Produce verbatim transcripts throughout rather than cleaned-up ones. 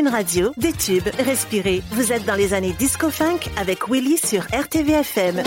radio, des tubes, respirez. Vous êtes dans les années disco-funk avec Willy sur R T V F M.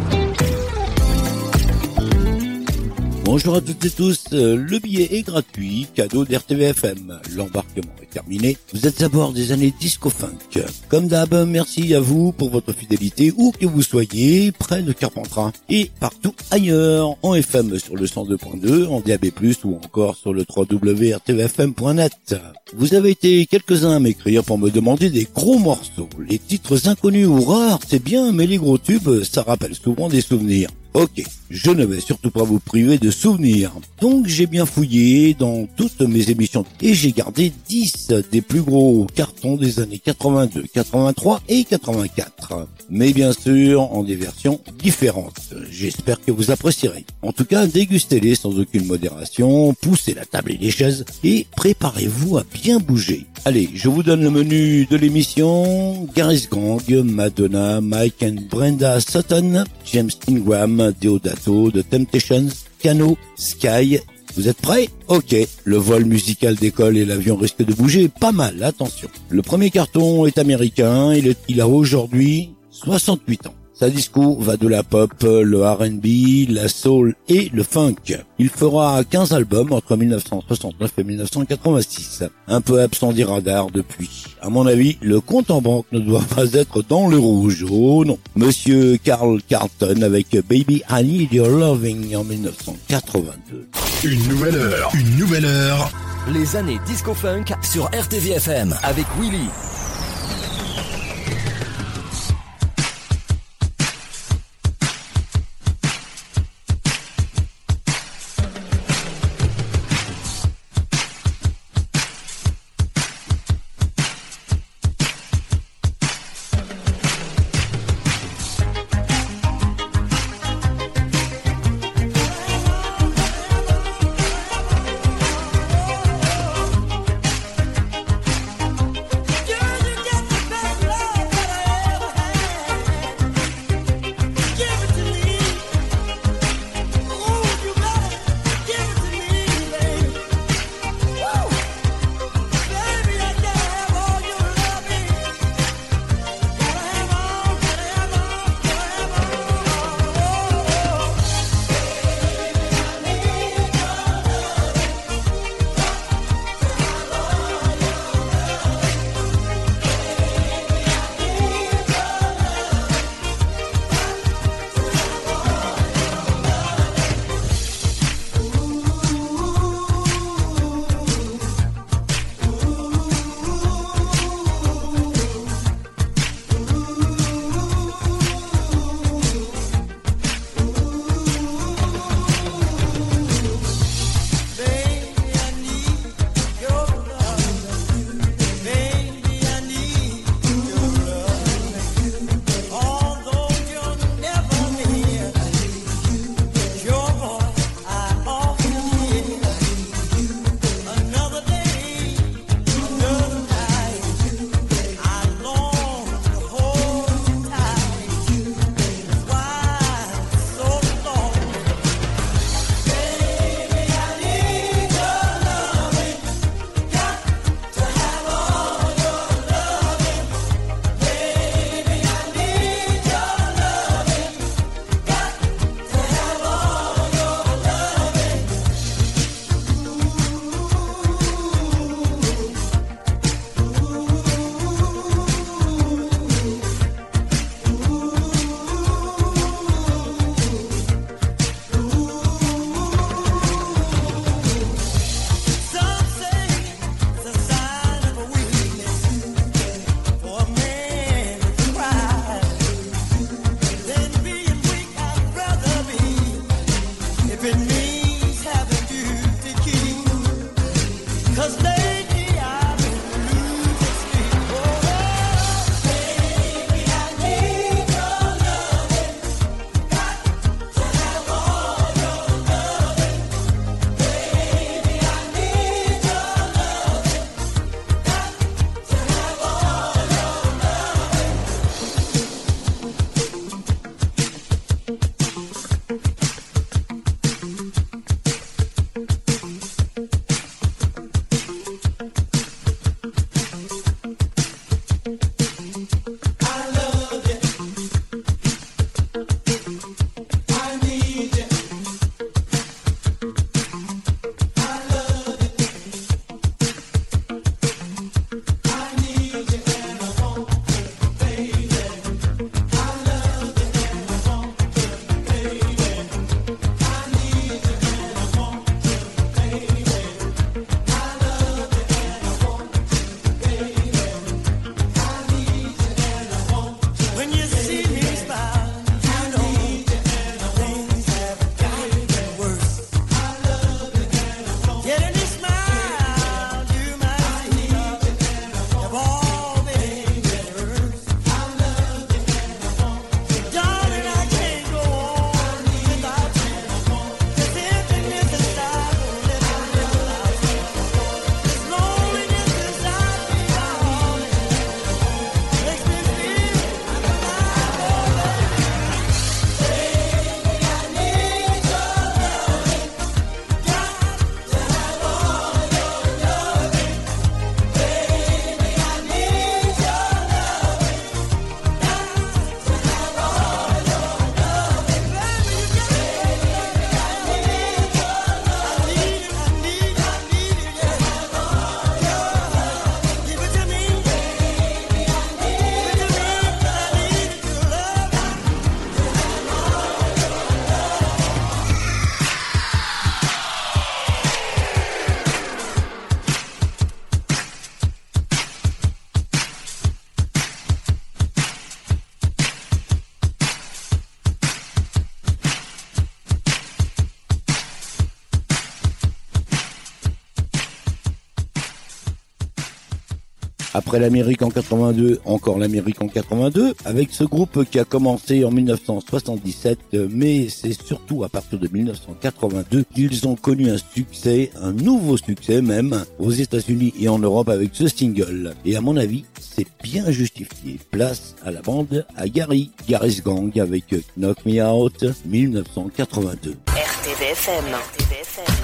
Bonjour à toutes et tous, le billet est gratuit, cadeau d'R T V F M. L'embarquement est terminé, vous êtes à bord des années disco-funk. Comme d'hab, merci à vous pour votre fidélité, où que vous soyez, près de Carpentras et partout ailleurs, en F M sur le cent deux point deux, en D A B plus, ou encore sur le w w w point r t v f m point net. Vous avez été quelques-uns à m'écrire pour me demander des gros morceaux. Les titres inconnus ou rares, c'est bien, mais les gros tubes, ça rappelle souvent des souvenirs. Ok, je ne vais surtout pas vous priver de souvenirs. Donc j'ai bien fouillé dans toutes mes émissions et j'ai gardé dix des plus gros cartons des années quatre-vingt-deux, quatre-vingt-trois et quatre-vingt-quatre. Mais bien sûr, en des versions différentes. J'espère que vous apprécierez. En tout cas, dégustez-les sans aucune modération, poussez la table et les chaises et préparez-vous à bien bouger. Allez, je vous donne le menu de l'émission. Gareth Gang, Madonna, Mike and Brenda Sutton, James Ingram, Deodato, The Temptations, Cano, Sky. Vous êtes prêts? Ok, le vol musical décolle et l'avion risque de bouger pas mal, attention. Le premier carton est américain, il, est, il a aujourd'hui soixante-huit ans. Sa disco va de la pop, le R and B, la soul et le funk. Il fera quinze albums entre mille neuf cent soixante-neuf et mille neuf cent quatre-vingt-six. Un peu absent des radars depuis. À mon avis, le compte en banque ne doit pas être dans le rouge. Oh non. Monsieur Carl Carlton avec Baby I Need Your Loving en mille neuf cent quatre-vingt-deux. Une nouvelle heure. Une nouvelle heure. Les années disco-funk sur R T V F M avec Willy. Yeah. Après l'Amérique en quatre-vingt-deux, encore l'Amérique en quatre-vingt-deux, avec ce groupe qui a commencé en mille neuf cent soixante-dix-sept, mais c'est surtout à partir de mille neuf cent quatre-vingt-deux qu'ils ont connu un succès, un nouveau succès même, aux États-Unis et en Europe avec ce single. Et à mon avis, c'est bien justifié. Place à la bande à Gary, Gary's Gang avec Knock Me Out, mille neuf cent quatre-vingt-deux. R T V F M. R T V F M.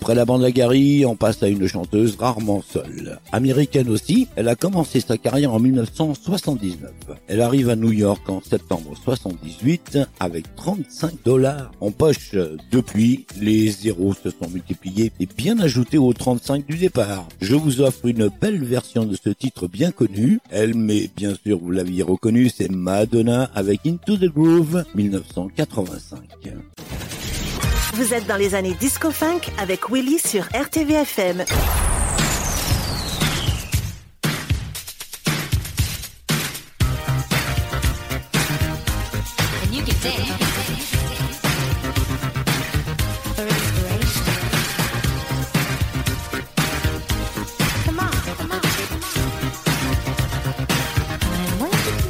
Après la bande à Gary, on passe à une chanteuse rarement seule. Américaine aussi, elle a commencé sa carrière en mille neuf cent soixante-dix-neuf. Elle arrive à New York en septembre soixante-dix-huit avec trente-cinq dollars en poche. Depuis, les zéros se sont multipliés et bien ajoutés aux trente-cinq du départ. Je vous offre une belle version de ce titre bien connu. Elle, mais bien sûr vous l'aviez reconnu, c'est Madonna avec Into the Groove mille neuf cent quatre-vingt-cinq. Vous êtes dans les années disco-funk avec Willy sur R T V F M. And you can dance. For inspiration. Come on, come on, come on. And when you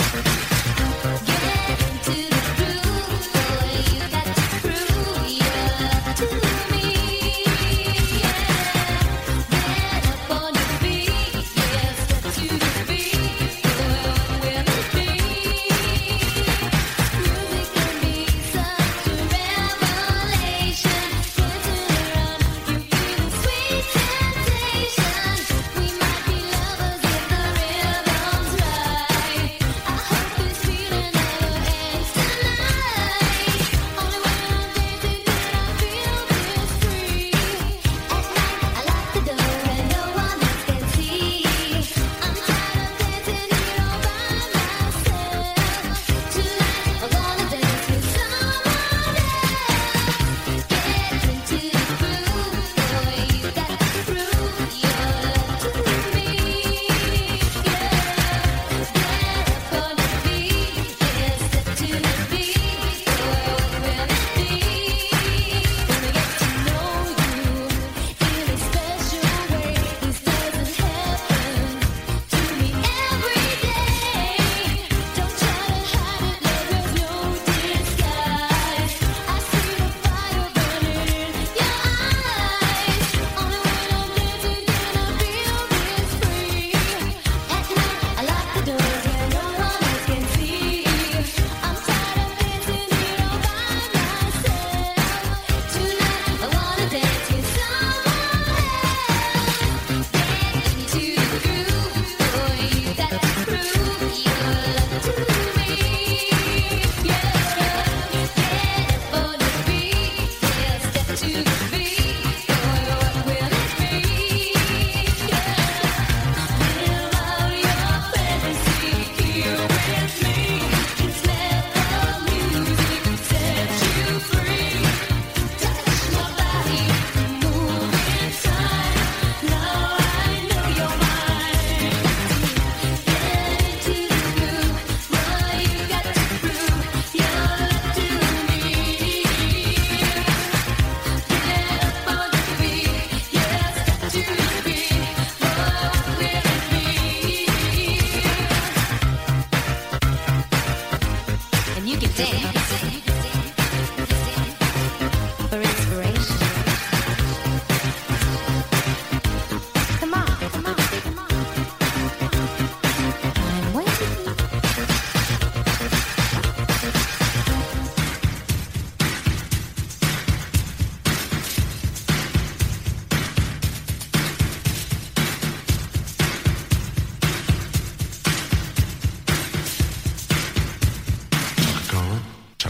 get into the groove, boy, you got to prove you're to me. Yeah. Get up on your feet, yeah, step to the beat, boy, we're the beat. Music can be such a revelation. Dancing around, you feel the sweet temptation. We might be lovers if the rhythm's right. I hope this feeling never ends tonight. Only when I'm dancing can I feel this free. At night I lock the door and no one else can see. I'm tired of dancing here all by myself. Tonight I'm gonna dance with someone else. Get into the groove, boy, you got to prove you're to me. Yeah, get up on your feet, yeah, step to the beat, boy, we're the beat. Gonna get to know you in a special way. This doesn't happen to me every day. Don't try to hide it, love, there's no disguise. I see the fire burning in your eyes. Only when I'm dancing can I feel this free. At night I lock the doors where no one else can see. I'm tired of dancing here all by myself. Tonight I wanna dance with someone else. Get into the groove, boy, you got to prove your love to me. Yeah, get up on your feet, yeah, step to the beat, boy, what will it be? Yeah, live out your fantasy here with me. Just let the music set you free. Touch my body, move inside. Now I know you're mine. Get into the groove, boy, you got to prove your love to me. Get up on your feet, yeah, step to the beat, boy, what will it be? And you can dance for inspiration. Come on, come on, come on. I'm waiting. Chaka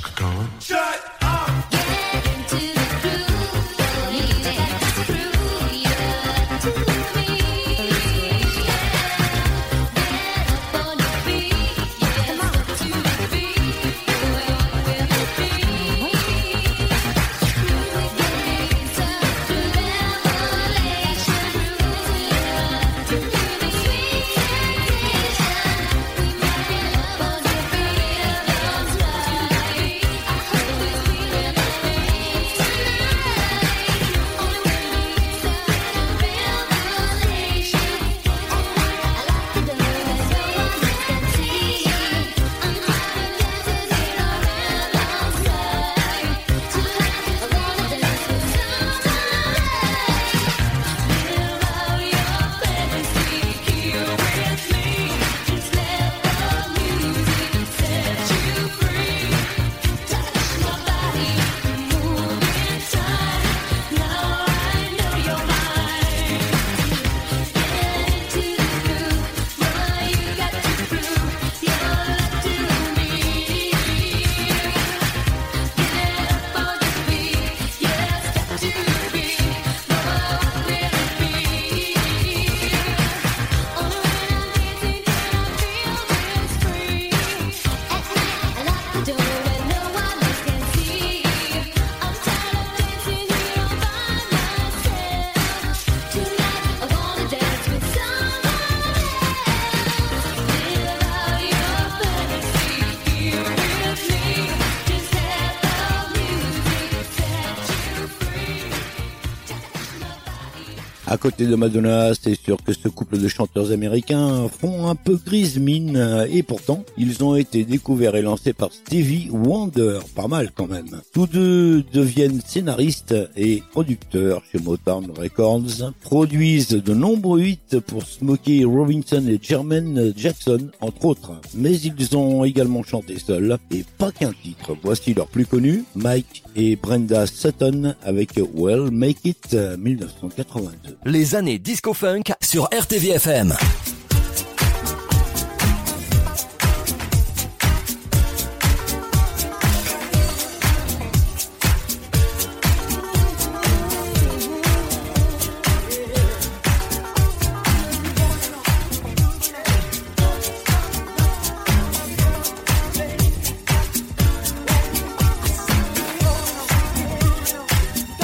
À côté de Madonna, c'est sûr que ce couple de chanteurs américains font un peu grise mine et pourtant, ils ont été découverts et lancés par Stevie Wonder, pas mal quand même. Tous deux deviennent scénaristes et producteurs chez Motown Records, produisent de nombreux hits pour Smokey Robinson et Jermaine Jackson, entre autres. Mais ils ont également chanté seuls, et pas qu'un titre. Voici leur plus connu, Mike et Brenda Sutton avec Well Make It dix-neuf cent quatre-vingt-deux. Les années disco-funk sur R T V F M.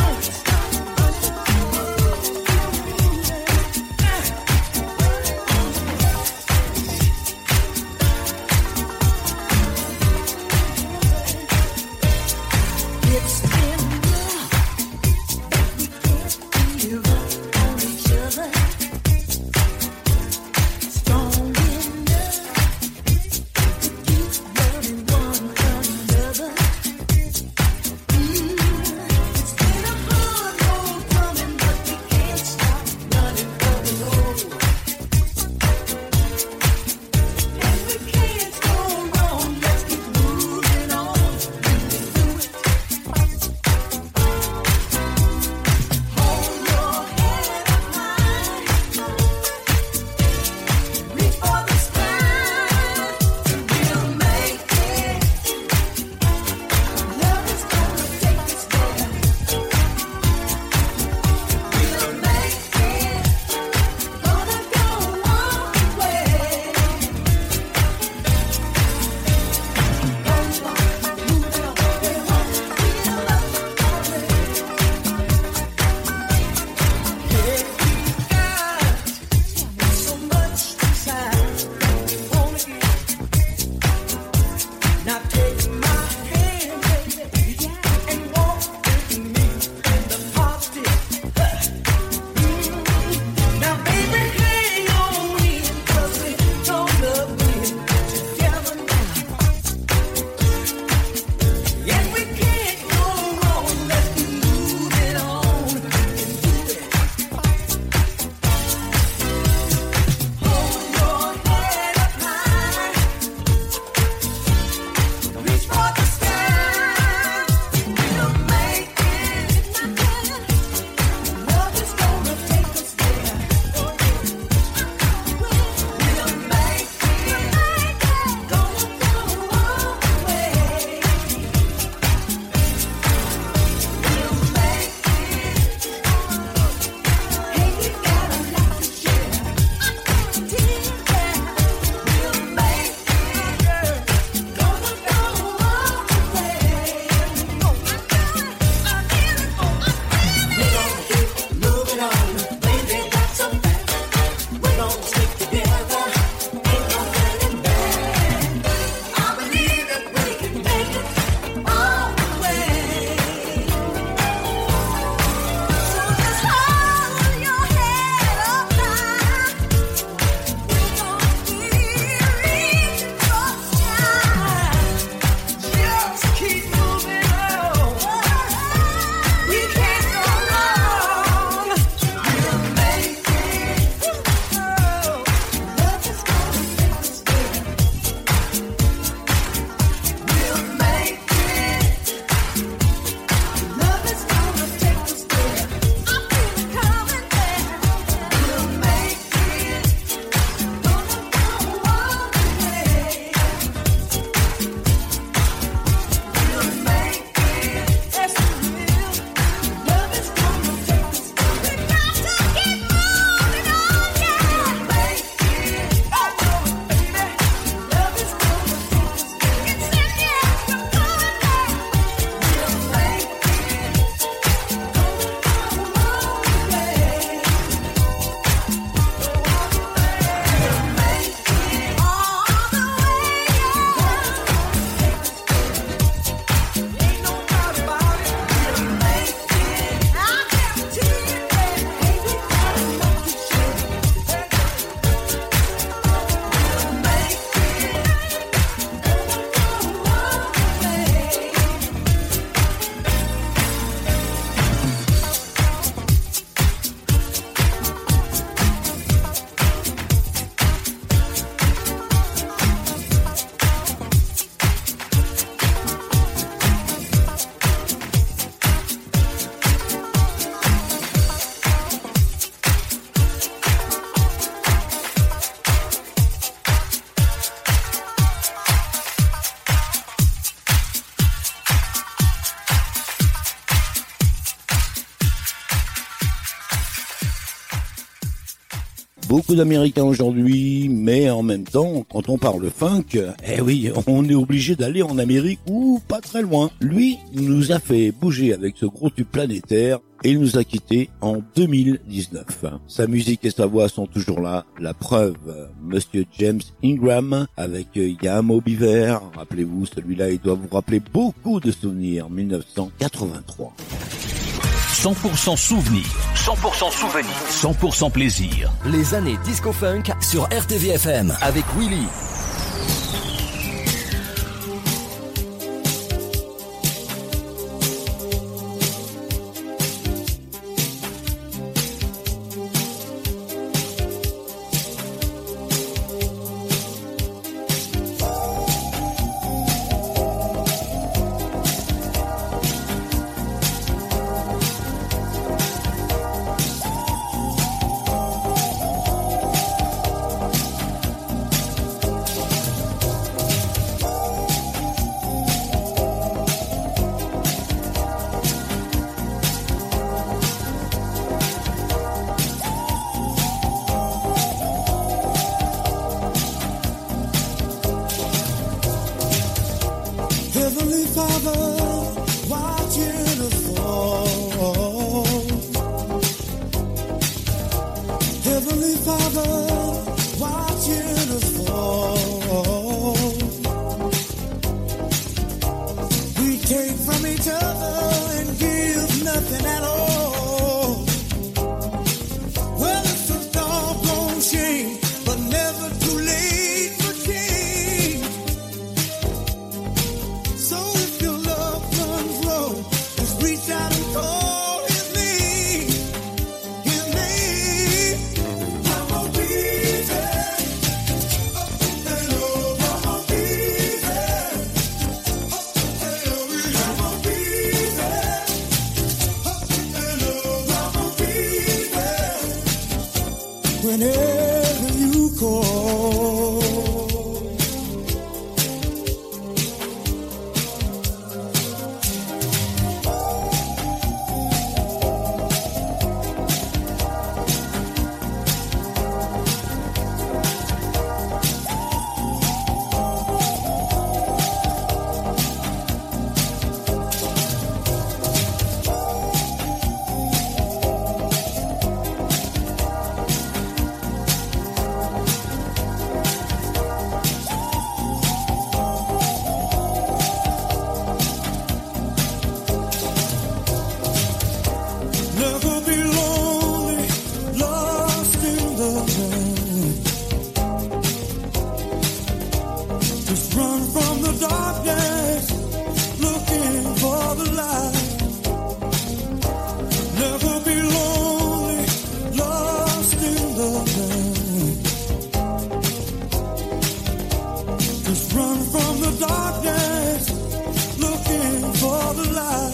Don't beaucoup d'Américains aujourd'hui, mais en même temps, quand on parle funk, eh oui, on est obligé d'aller en Amérique ou pas très loin. Lui nous a fait bouger avec ce gros tube planétaire et il nous a quittés en deux mille dix-neuf. Sa musique et sa voix sont toujours là. La preuve, Monsieur James Ingram avec Y'a un mot Beaver. Rappelez-vous, celui-là, il doit vous rappeler beaucoup de souvenirs. mille neuf cent quatre-vingt-trois. cent pour cent souvenirs, cent pour cent souvenirs, cent pour cent plaisir. Les années disco funk sur R T V F M avec Willy. Whenever you call, never be lonely, lost in the night. Just run from the darkness, looking for the light. Never be lonely, lost in the night. Just run from the darkness, looking for the light.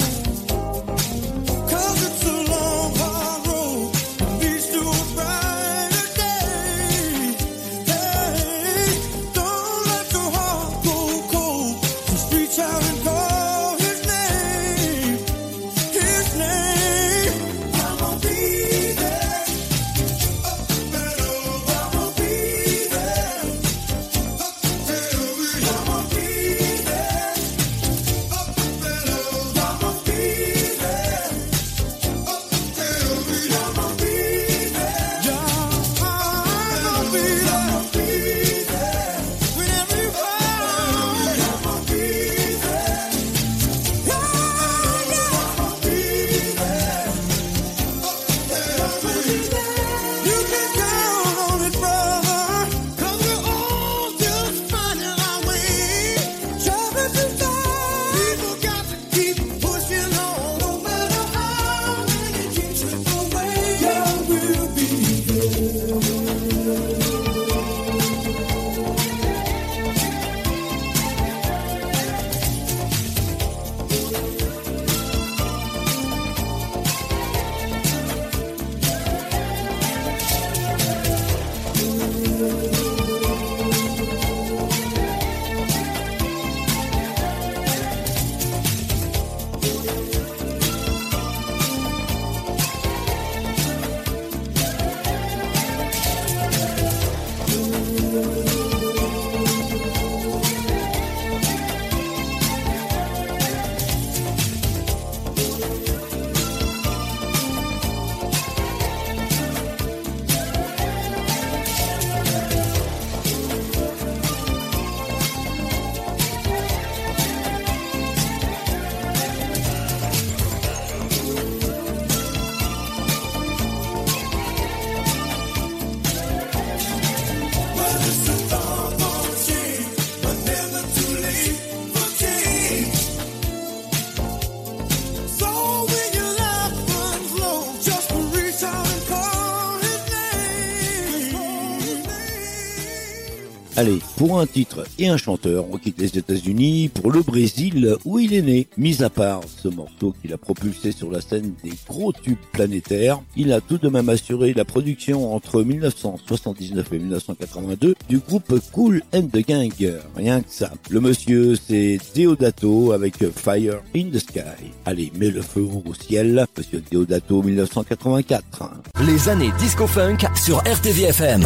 Allez, pour un titre et un chanteur, on quitte les États-Unis pour le Brésil où il est né. Mis à part ce morceau qu'il a propulsé sur la scène des gros tubes planétaires, il a tout de même assuré la production entre mille neuf cent soixante-dix-neuf et mille neuf cent quatre-vingt-deux du groupe Kool and the Gang. Rien que ça. Le monsieur, c'est Deodato avec Fire in the Sky. Allez, mets le feu au ciel, monsieur Deodato mille neuf cent quatre-vingt-quatre. Les années disco-funk sur R T V F M.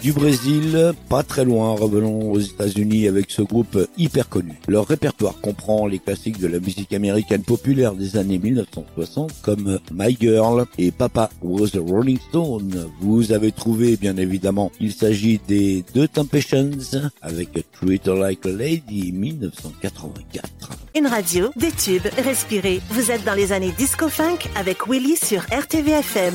Du Brésil, pas très loin, revenons aux États-Unis avec ce groupe hyper connu. Leur répertoire comprend les classiques de la musique américaine populaire des années mille neuf cent soixante comme My Girl et Papa Was a Rolling Stone. Vous avez trouvé, bien évidemment, il s'agit des The Temptations avec Treat Her Like a Lady mille neuf cent quatre-vingt-quatre. Une radio, des tubes, respirez. Vous êtes dans les années disco-funk avec Willy sur R T V F M.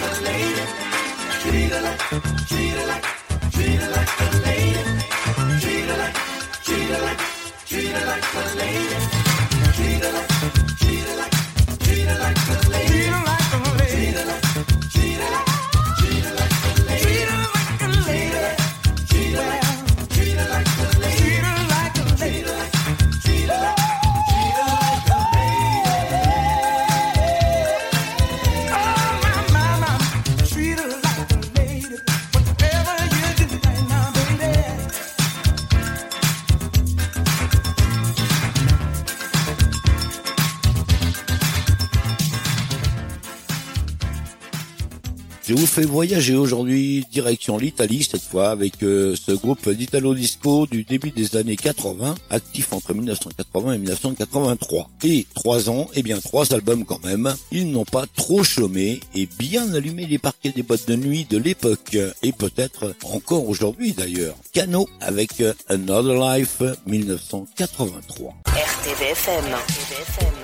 Treat her like, treat her like, treat her like a lady. Treat Je vous fais voyager aujourd'hui direction l'Italie cette fois avec euh, ce groupe d'Italo Disco du début des années quatre-vingts, actif entre mille neuf cent quatre-vingts et mille neuf cent quatre-vingt-trois. Et trois ans, et bien trois albums quand même. Ils n'ont pas trop chômé et bien allumé les parquets des boîtes de nuit de l'époque et peut-être encore aujourd'hui d'ailleurs. Cano avec euh, Another Life mille neuf cent quatre-vingt-trois. R T V F M. R T V F M.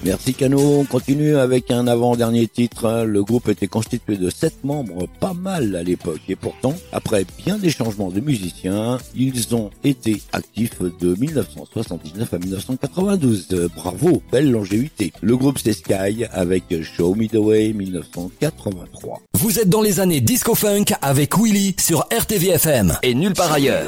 Merci Cano, on continue avec un avant-dernier titre. Le groupe était constitué de sept membres, pas mal à l'époque, et pourtant, après bien des changements de musiciens, ils ont été actifs de mille neuf cent soixante-dix-neuf à mille neuf cent quatre-vingt-douze. Bravo, belle longévité. Le groupe c'est Sky avec Show Me The Way mille neuf cent quatre-vingt-trois. Vous êtes dans les années disco funk avec Willy sur R T V F M et nulle part ailleurs.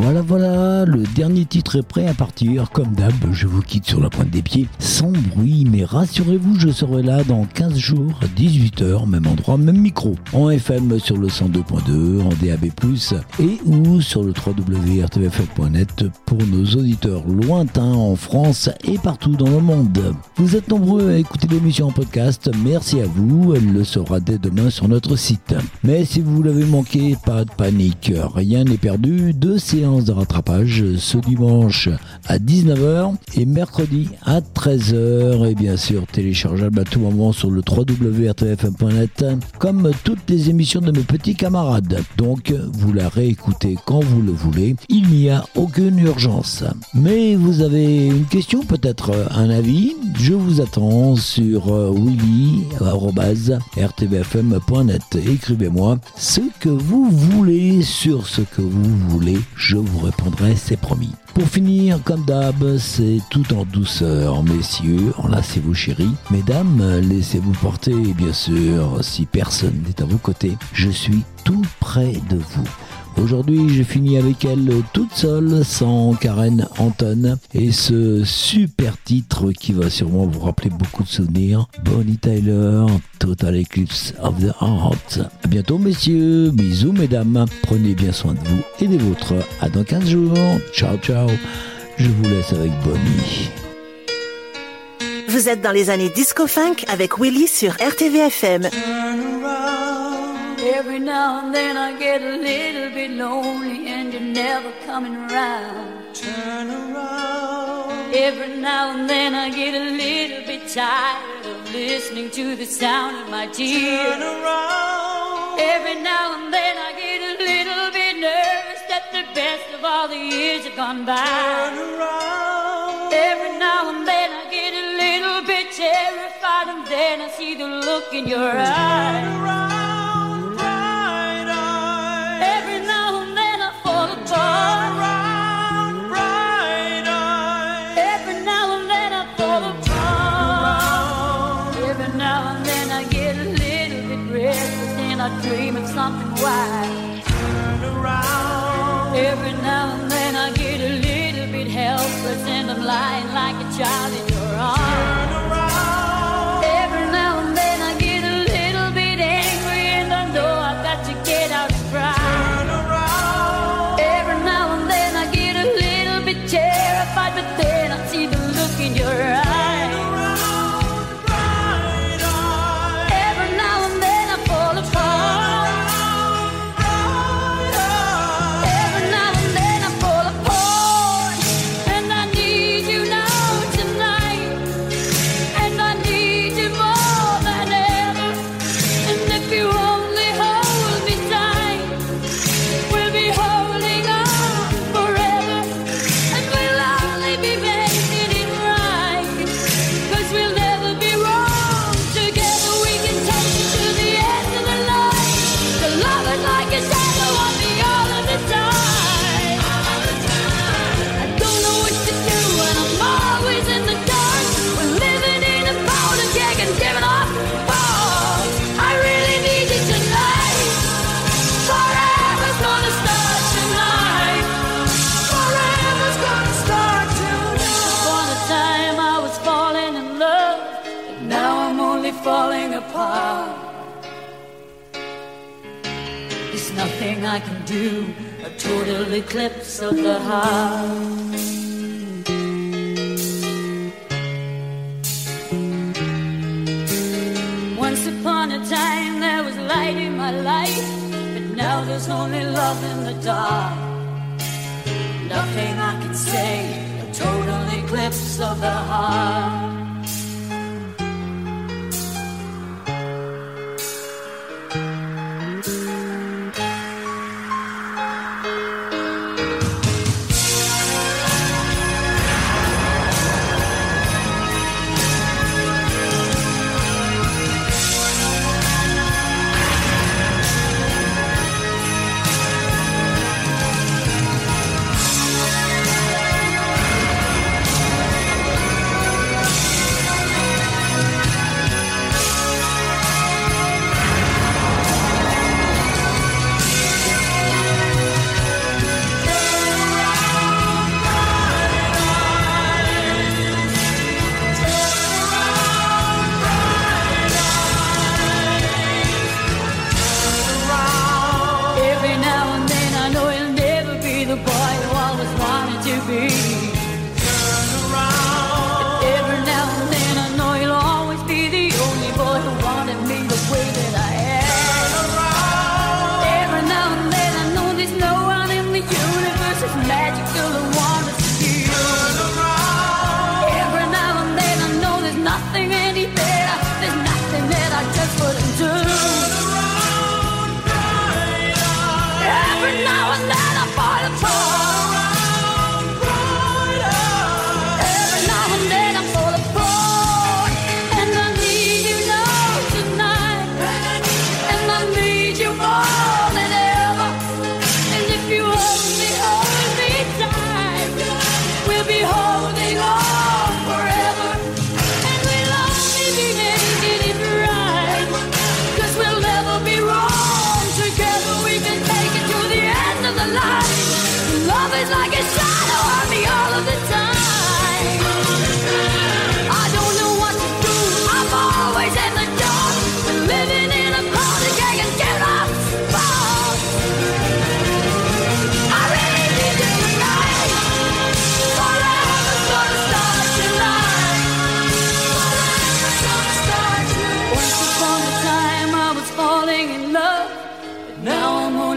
Voilà, voilà, le dernier titre est prêt à partir. Comme d'hab, je vous quitte sur la pointe des pieds, sans bruit, mais rassurez-vous, je serai là dans quinze jours, à dix-huit heures, même endroit, même micro. En F M sur le cent deux point deux, en D A B plus, et ou sur le w w w point r t v f m point net pour nos auditeurs lointains en France et partout dans le monde. Vous êtes nombreux à écouter l'émission en podcast, merci à vous, elle le sera dès demain sur notre site. Mais si vous l'avez manqué, pas de panique, rien n'est perdu, deux séances de rattrapage ce dimanche à dix-neuf heures et mercredi à treize heures et bien sûr téléchargeable à tout moment sur le w w w point r t v f m point net comme toutes les émissions de mes petits camarades. Donc vous la réécoutez quand vous le voulez, il n'y a aucune urgence. Mais vous avez une question, peut-être un avis, je vous attends sur willy arobase r t v f m point net. Écrivez-moi ce que vous voulez sur ce que vous voulez, je vous répondrai, c'est promis. Pour finir, comme d'hab, c'est tout en douceur, messieurs, enlacez-vous chéris. Mesdames, laissez-vous porter, bien sûr, si personne n'est à vos côtés, je suis tout près de vous. Aujourd'hui, je finis avec elle toute seule, sans Karen Anton, et ce super titre qui va sûrement vous rappeler beaucoup de souvenirs. Bonnie Tyler, Total Eclipse of the Heart. À bientôt, messieurs. Bisous, mesdames. Prenez bien soin de vous et des vôtres. À dans quinze jours. Ciao, ciao. Je vous laisse avec Bonnie. Vous êtes dans les années disco-funk avec Willy sur R T V F M. Every now and then I get a little bit lonely and you're never coming around. Turn around. Every now and then I get a little bit tired of listening to the sound of my tears. Turn around. Every now and then I get a little bit nervous that the best of all the years have gone by. Turn around. Every now and then I get a little bit terrified and then I see the look in your eyes. Turn around. I dream of something wild. Turn around. Every now and then I get a little bit helpless and I'm lying like a child in your arms. Turn around. Every now and then I get a little bit angry and I know I've got to get out and cry. Turn around. Every now and then I get a little bit terrified, but then I see the look in your eyes. Falling apart. There's nothing I can do, a total eclipse of the heart. Once upon a time there was light in my life, but now there's only love in the dark. Nothing I can say, a total eclipse of the heart.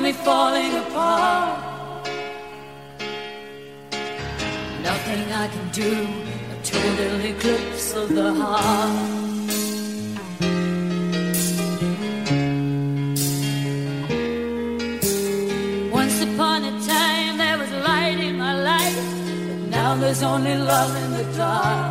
only falling apart. Nothing I can do, a total eclipse of the heart. Once upon a time there was light in my life, but now there's only love in the dark.